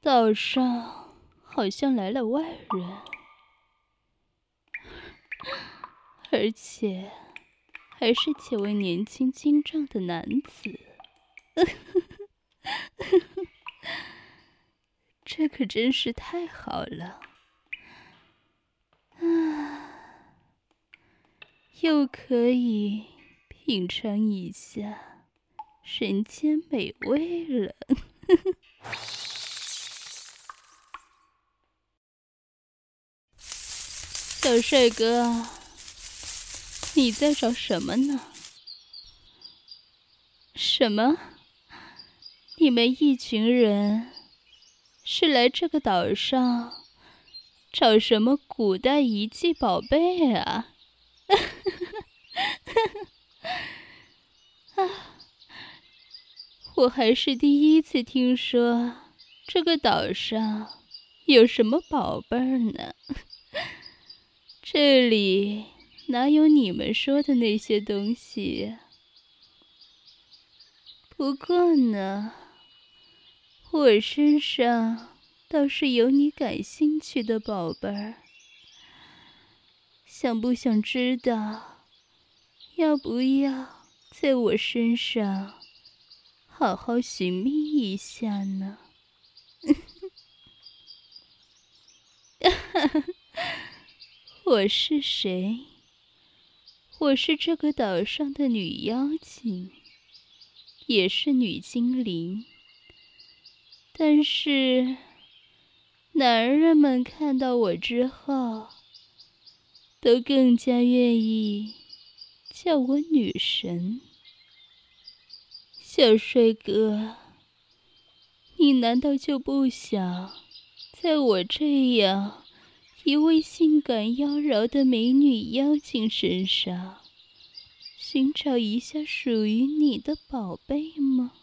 岛上好像来了外人，而且还是几位年轻精壮的男子。这可真是太好了啊！又可以品尝一下人间美味了。小帅哥，你在找什么呢？什么？你们一群人是来这个岛上找什么古代遗迹宝贝啊？我还是第一次听说这个岛上有什么宝贝儿呢。这里哪有你们说的那些东西呀？不过呢，我身上倒是有你感兴趣的宝贝儿，想不想知道？要不要在我身上好好寻觅一下呢？我是谁？我是这个岛上的女妖精，也是女精灵。但是男人们看到我之后，都更加愿意叫我女神。小帅哥，你难道就不想在我这样一位性感妖娆的美女妖精身上寻找一下属于你的宝贝吗？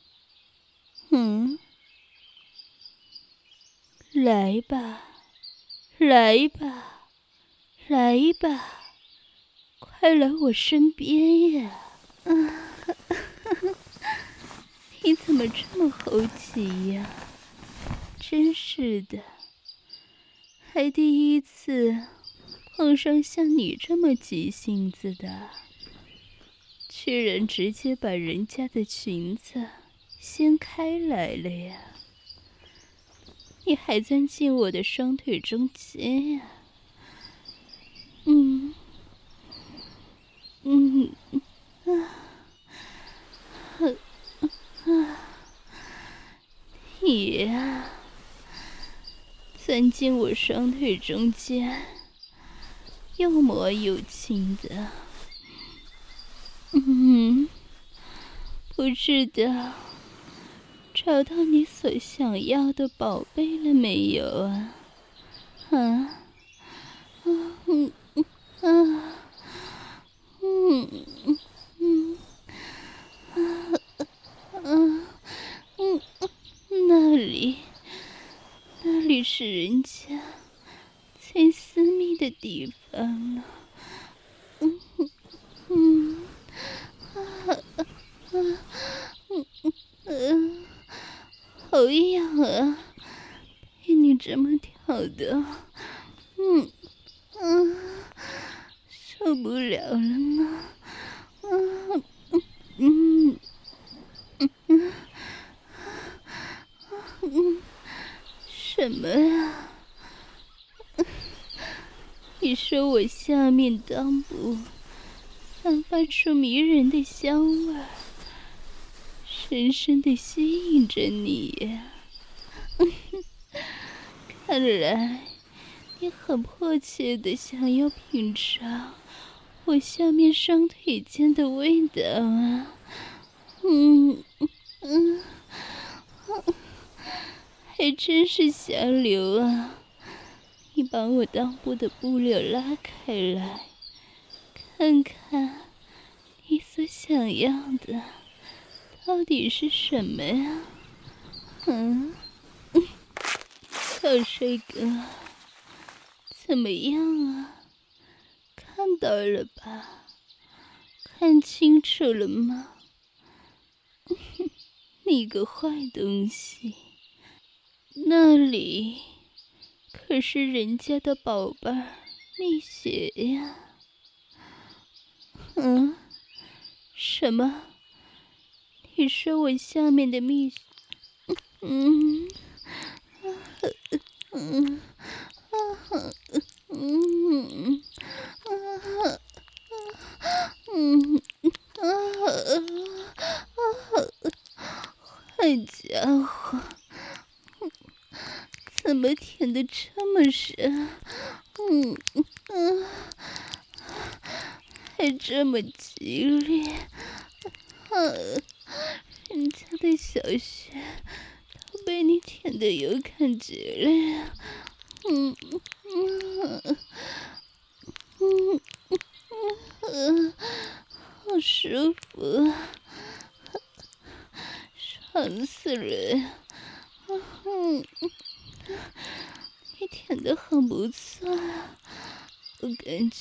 来吧，来吧，来吧，快来我身边呀！你怎么这么猴急呀？真是的，还第一次碰上像你这么急性子的，居然直接把人家的裙子掀开来了呀！你还钻进我的双腿中间呀？你呀，钻进我双腿中间，又磨又亲的。不知道找到你所想要的宝贝了没有啊？那里是人家最私密的地方了。好痒啊！被你这么挑的，受不了了呢。什么呀？你说我下面裆部散发出迷人的香味儿，深深地吸引着你呀。看来你很迫切地想要品尝我下面双腿间的味道啊。还真是香流啊！你把我裆部的布料拉开来，看看你所想要的到底是什么呀？小帅哥，怎么样啊？看到了吧？看清楚了吗？你个坏东西， 那里可是人家的宝贝儿蜜雪呀。什么？你说我下面的蜜雪？坏家伙，怎么舔得这么深？还这么激烈，人家的小穴都被你舔得有感觉了呀！好舒服啊，爽死了呀！你舔得很不错啊，我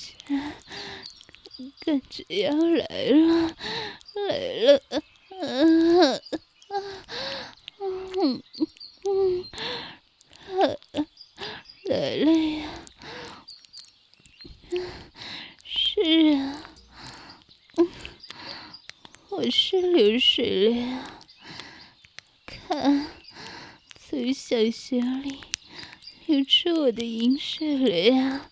感觉要来了，来了呀！是啊，我是流水了呀，看，从小穴里流出我的饮水了呀！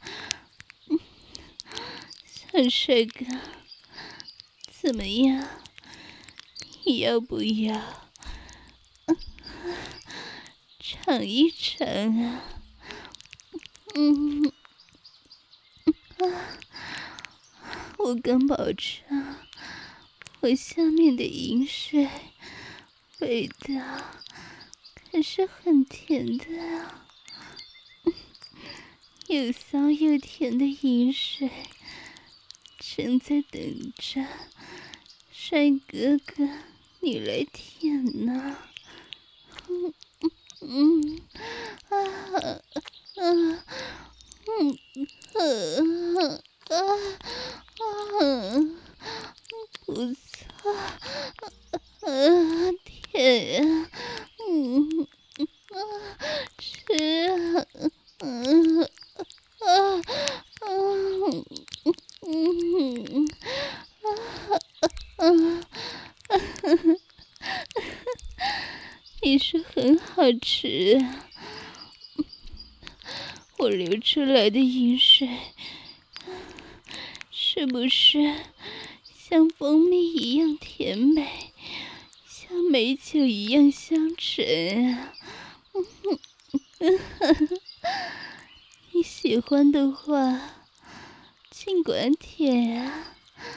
小帅哥，怎么样？你要不要尝一尝啊？我敢保证，我下面的饮水味道可是很甜的啊，又骚又甜的饮水正在等着帅哥哥你来舔呢。不错，舔呀，吃你说很好吃啊，我流出来的饮水是不是像蜂蜜一样甜美，像美酒一样香醇啊？你喜欢的话尽管舔啊。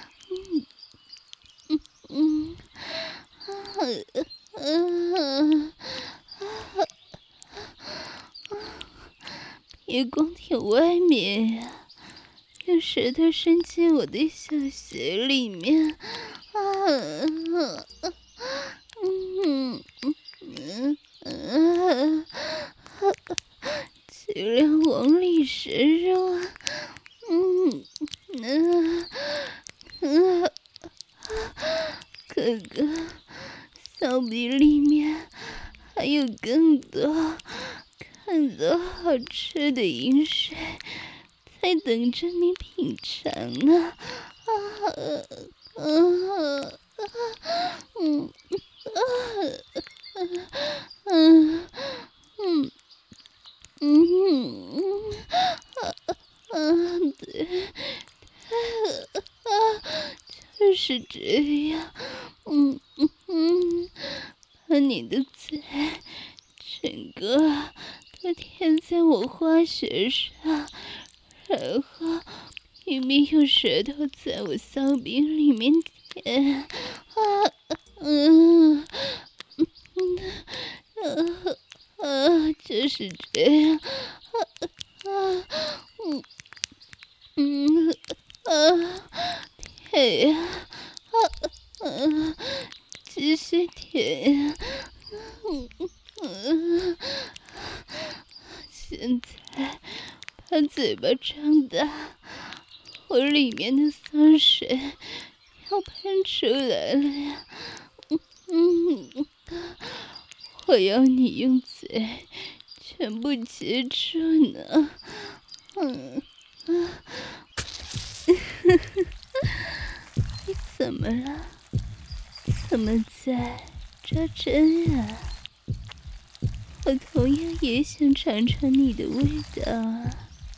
别光舔外面呀，用舌头伸进我的小穴里面。尽量往里深入啊！哥哥，骚逼里面还有更多好吃的饮水在等着你品尝呢。对，就是这样。把你的嘴整个都舔在我花穴上，然后一边用舌头在我骚逼里面舔。就是这样。舔呀，继续舔呀。现在把嘴巴张大，我里面的酸水要喷出来了呀！我要你用嘴接住呢。你怎么了？怎么在扎针啊？我同样也想尝尝你的味道啊。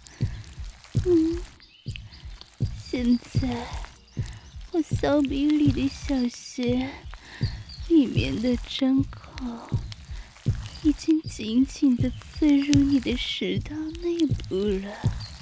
现在我骚逼里的小穴里面的针孔已经紧紧地刺入你的食道内部了。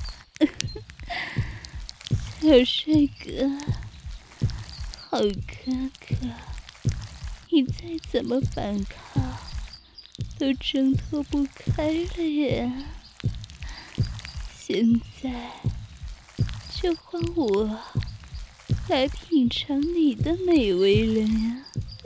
小帅哥，好哥哥，你再怎么反抗都挣脱不开了呀！现在就换我来品尝你的美味了呀！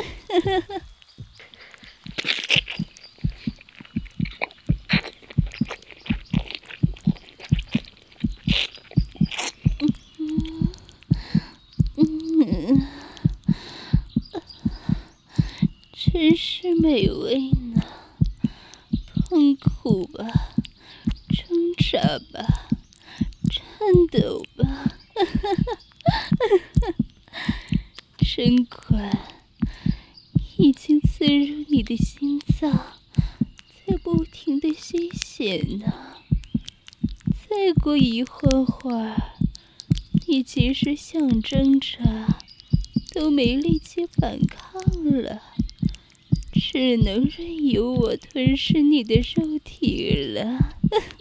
真是美味呢，痛苦吧，挣扎吧，颤抖吧，针管已经刺入你的心脏，在不停地吸血呢。再过一会儿，你即使想挣扎，都没力气反抗了。只能任由我吞噬你的肉体了，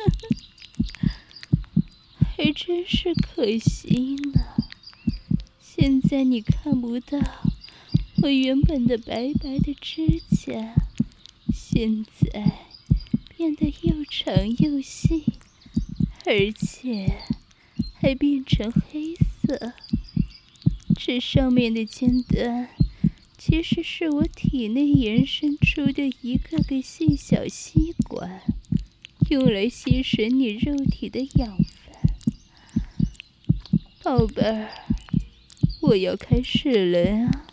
还真是可惜呢。现在你看不到我原本的白白的指甲，现在变得又长又细，而且还变成黑色。这上面的尖端其实是我体内延伸出的一个个细小吸管，用来吸食你肉体的养分。宝贝儿，我要开始了呀！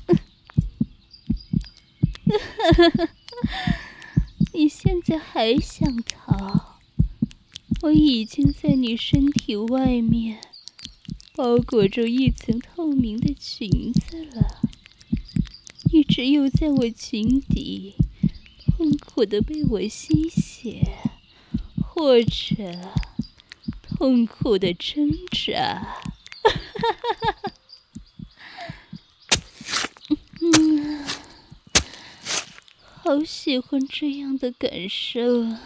你现在还想逃？我已经在你身体外面包裹着一层透明的裙子了。你只有在我裙底痛苦地被我吸血，或者痛苦地挣扎。好喜欢这样的感受啊！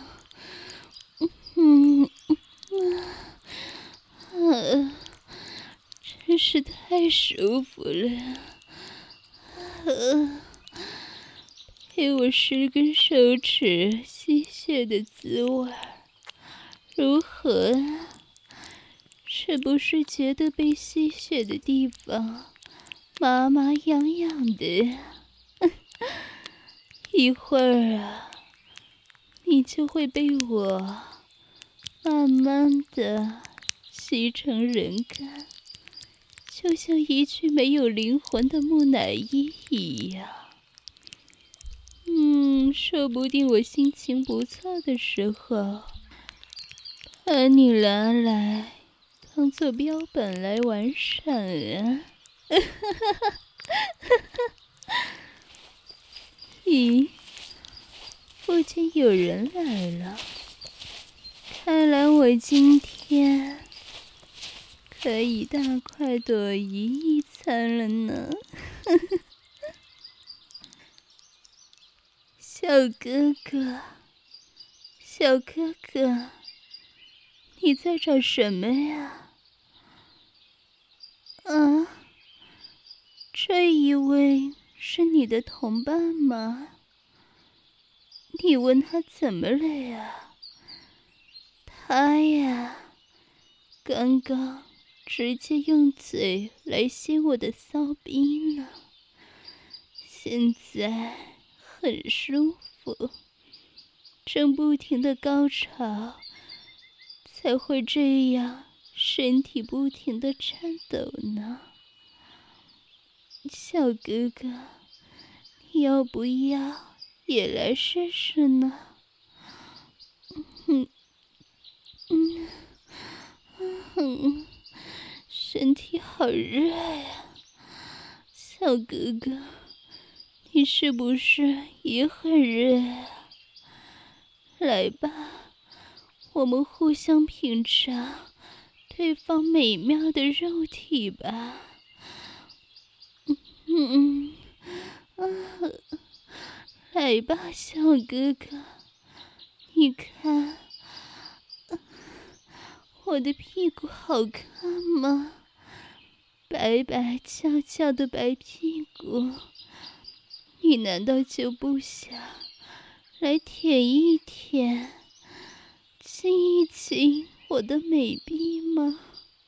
真是太舒服了。陪我10根手指吸血的滋味如何啊？是不是觉得被吸血的地方麻麻痒痒的？一会儿啊，你就会被我慢慢的吸成人干，就像一具没有灵魂的木乃伊一样。说不定我心情不错的时候，把你拿来当做标本来玩耍啊！咦，附近有人来了，看来我今天可以大快朵颐一餐了呢。小哥哥，小哥哥，你在找什么呀？啊，这一位是你的同伴吗？你问他怎么了呀？他呀，刚刚直接用嘴来吸我的骚逼呢，现在很舒服，正不停的高潮，才会这样身体不停的颤抖呢。小哥哥，你要不要也来试试呢？ 身体好热呀，小哥哥，你是不是也很热呀？来吧，我们互相品尝对方美妙的肉体吧。来吧，小哥哥，你看，我的屁股好看吗？白白翘翘的白屁股，你难道就不想来舔一舔，亲一亲我的美臂吗？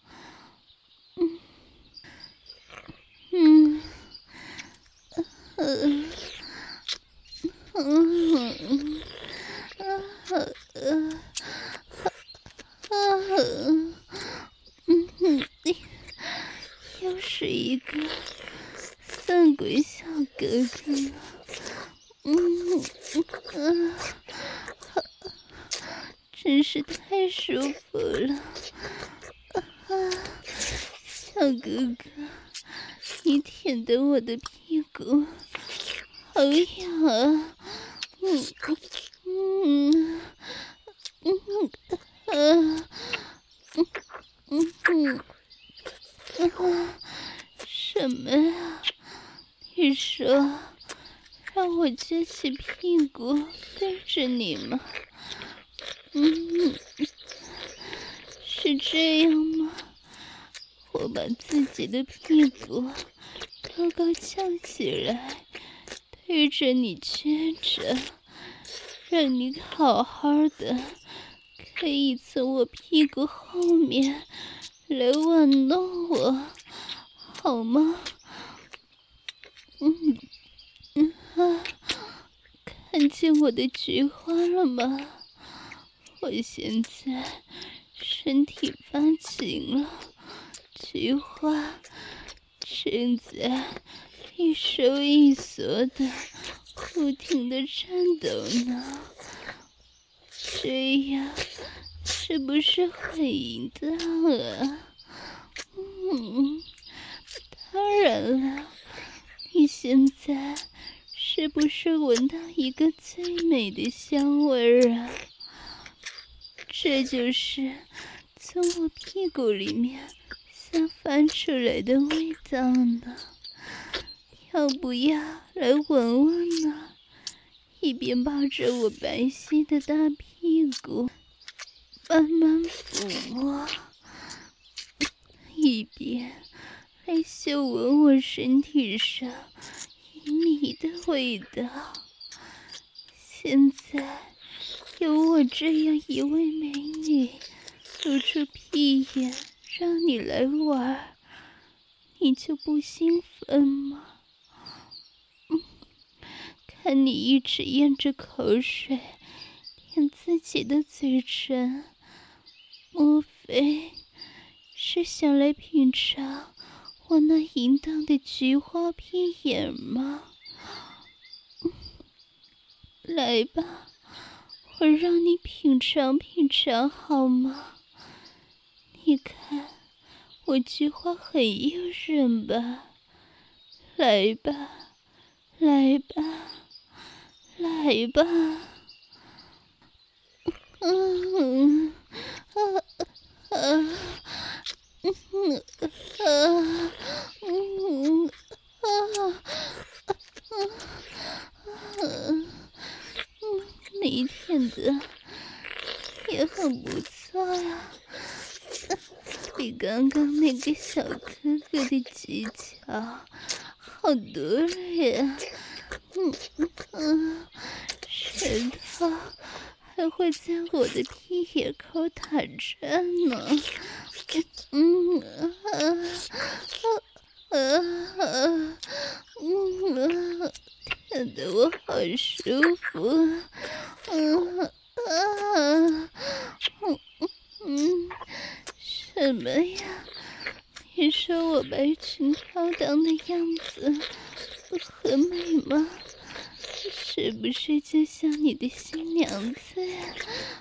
又是一个色鬼小哥哥了，真是太舒服了，小哥哥，你舔的我的屁股好痒啊！什么呀？你说让我撅起屁股对着你吗？是这样吗？我把自己的屁股高高翘起来，对着你撅着，让你好好的可以从我屁股后面来玩弄我，好吗？看见我的菊花了吗？我现在身体发紧了，菊花正在一收一缩的不停的颤抖呢，这样是不是很淫荡啊？当然了，你现在是不是闻到一个最美的香味儿啊？这就是从我屁股里面散发出来的味道呢，要不要来闻闻呢？一边抱着我白皙的大屁股慢慢抚摸，一边来嗅闻我身体上旖旎的味道。现在有我这样一位美女露出屁眼让你来玩，你就不兴奋吗？看你一直咽着口水舔自己的嘴唇，莫非是想来品尝我那淫荡的菊花屁眼吗？来吧，我让你品尝品尝好吗？你看我菊花很诱人吧？来吧，来吧，来吧！你舔的也很不错呀，比刚刚那个小哥哥的技巧好多了呀。舌头还会在我的屁眼口打转呢。舔得我好舒服什么呀？你说我白裙飘荡的样子很美吗？ 是不是就像你的新娘子呀？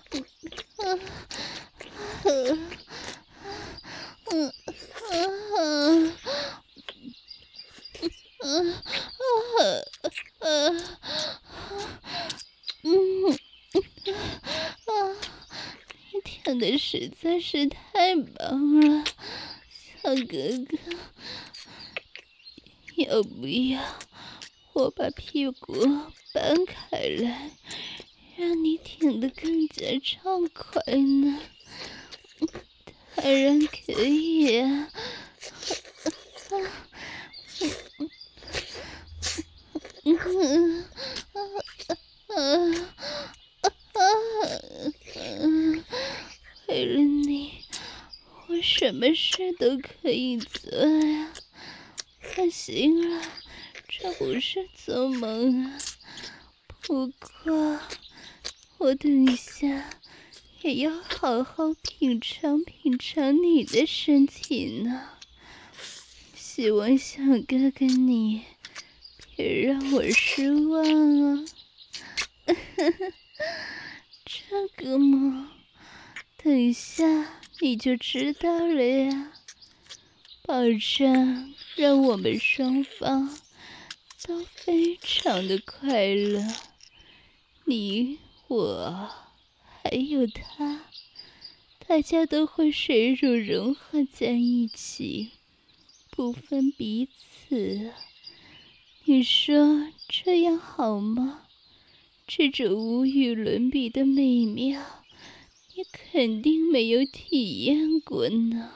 你舔的实在是太棒了，小哥哥，要不要我把屁股搬开来，让你舔得更加畅快呢？当然可以啊。为了你，我什么事都可以做呀。放心了，这不是做梦啊。不过，我等一下也要好好品尝品尝你的身体呢。希望小哥哥你别让我失望啊。这个嘛，等一下你就知道了呀。保证让我们双方都非常的快乐，你我还有他，大家都会水乳融合在一起，不分彼此。你说这样好吗？这种无与伦比的美妙，你肯定没有体验过呢。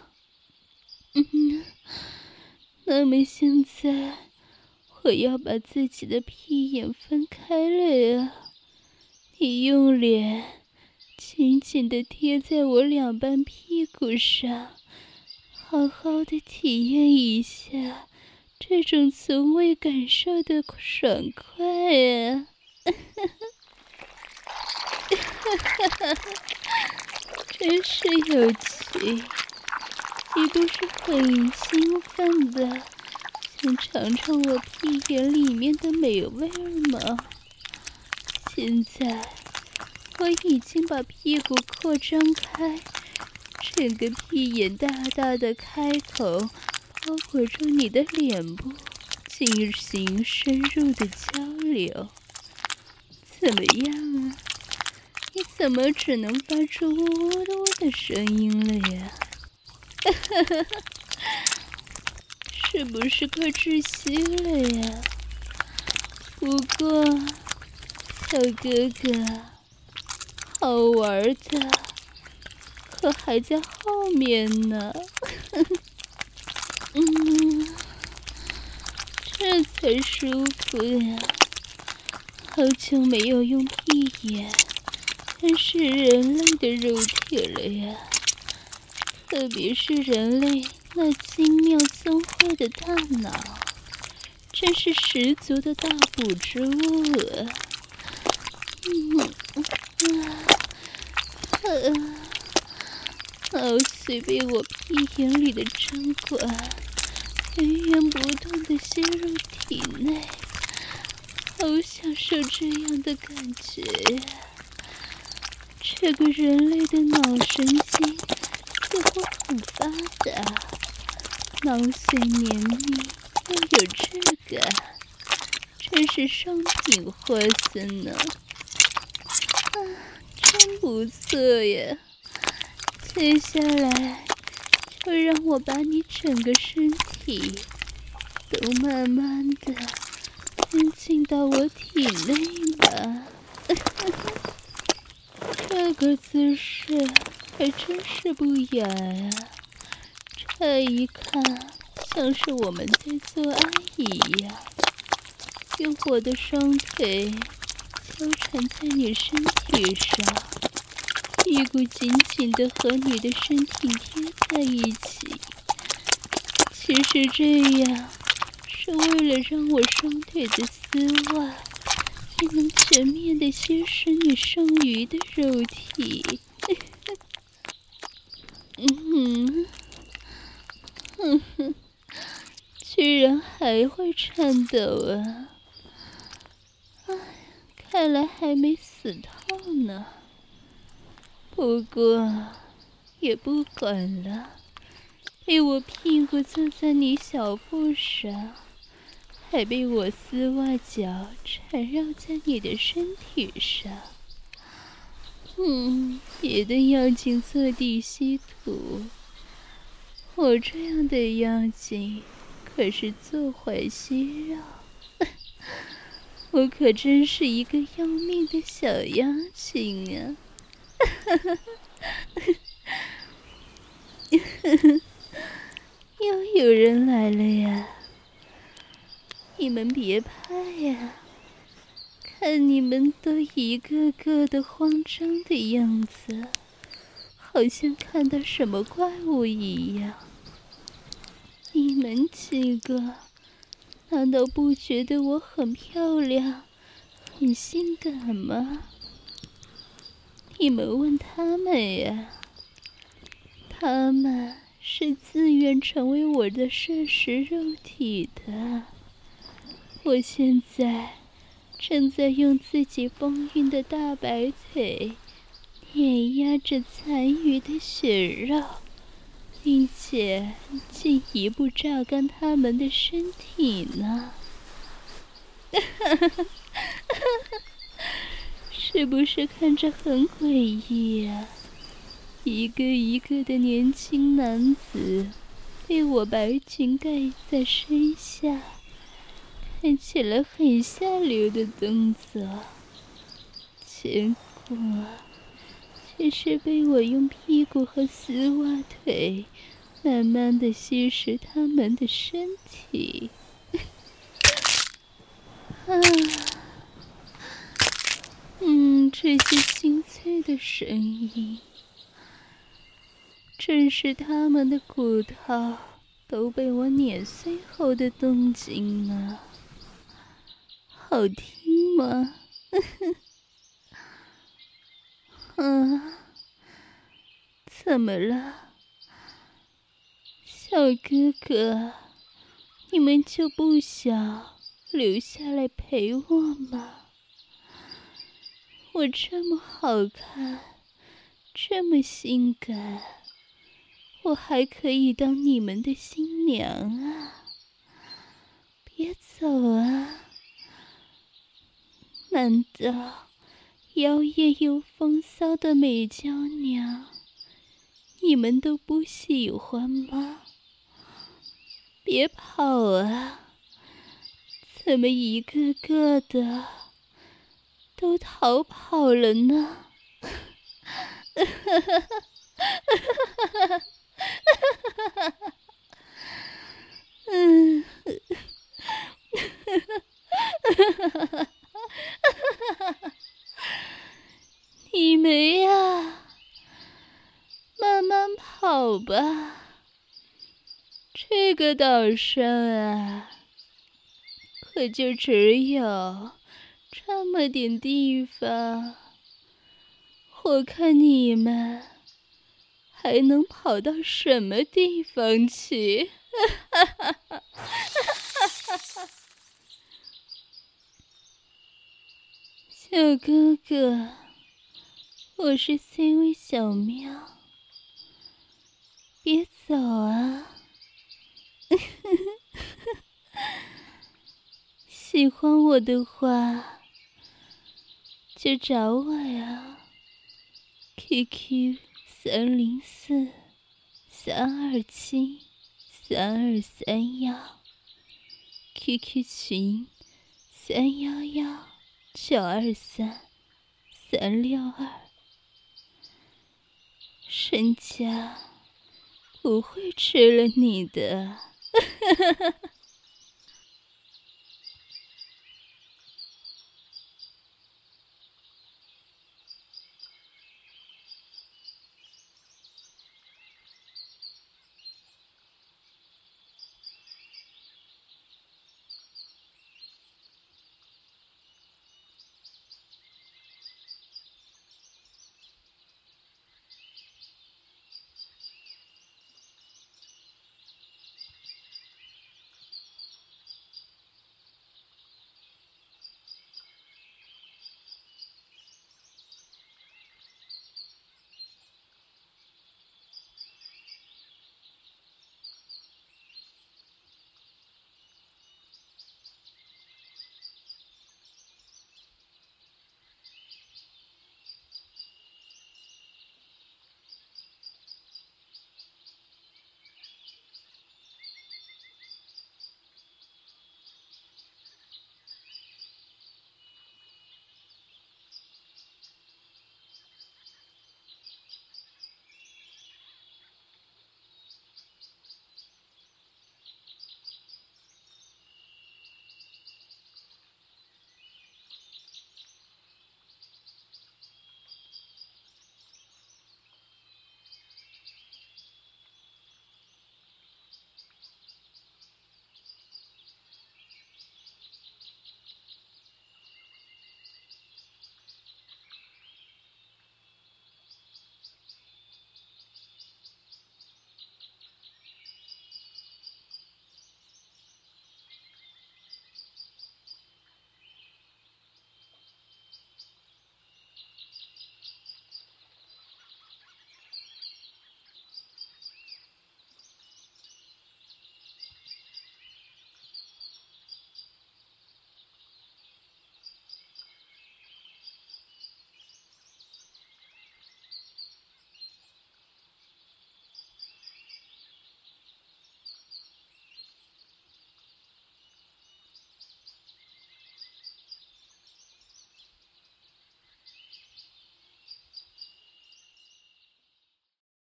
那么现在我要把自己的屁眼分开了呀，你用脸紧紧地贴在我两半屁股上，好好的体验一下这种从未感受的爽快啊。真是有趣，你不是很兴奋的想尝尝我屁眼里面的美味吗？现在我已经把屁股扩张开，整个屁眼大大的开口包裹住你的脸部，进行深入的交流。怎么样啊？你怎么只能发出呜呜呜的声音了呀？是不是快窒息了呀？不过，小哥哥，好玩的可还在后面呢。这才舒服呀！好久没有用屁眼吞噬人类的肉体了呀，特别是人类那精妙聪慧的大脑，真是十足的大补之物啊！好随被我屁眼里的针管源源不断地吸入体内，好享受这样的感觉呀！这个人类的脑神经似乎很发达，脑髓绵密又有质感，真是上品货色呢。真不错呀！接下来就让我把你整个身体都慢慢的吞进到我体内吧。这个姿势还真是不雅呀，这一看像是我们在做爱一样，用我的双腿纠缠在你身体上，屁股紧紧地和你的身体贴在一起。其实这样是为了让我双腿的丝袜也能全面地吸食你剩余的肉体。居然还会颤抖啊！ 看来还没死透呢。不过也不管了，被我屁股坐在你小腹上，还被我丝袜脚缠绕在你的身体上。别的妖精坐地吸土，我这样的妖精可是坐怀吸绕。我可真是一个要命的小妖精啊！又有人来了呀！你们别怕呀，看你们都一个个的慌张的样子，好像看到什么怪物一样。你们几个难道不觉得我很漂亮、很性感吗？你们问他们呀，他们是自愿成为我的摄食肉体的。我现在正在用自己丰腴的大白腿碾压着残余的血肉，并且进一步榨干他们的身体呢。是不是看着很诡异呀？一个一个的年轻男子被我白裙盖在身下，看起来很下流的动作，结果却是被我用屁股和丝袜腿慢慢的吸食他们的身体。这些清脆的声音，正是他们的骨头都被我碾碎后的动静啊！好听吗？怎么了，小哥哥？你们就不想留下来陪我吗？我这么好看，这么性感，我还可以当你们的新娘啊！别走啊！难道妖艳又风骚的美娇娘你们都不喜欢吗？别跑啊！怎么一个个的都逃跑了呢？你们呀，慢慢跑吧。这个岛上啊，可就只有这么点地方，我看你们还能跑到什么地方去？小哥哥，我是 CV 小喵，别走啊！喜欢我的话，就找我呀。QQ 327-327-3231，QQ 群311-923-362，人家不会吃了你的。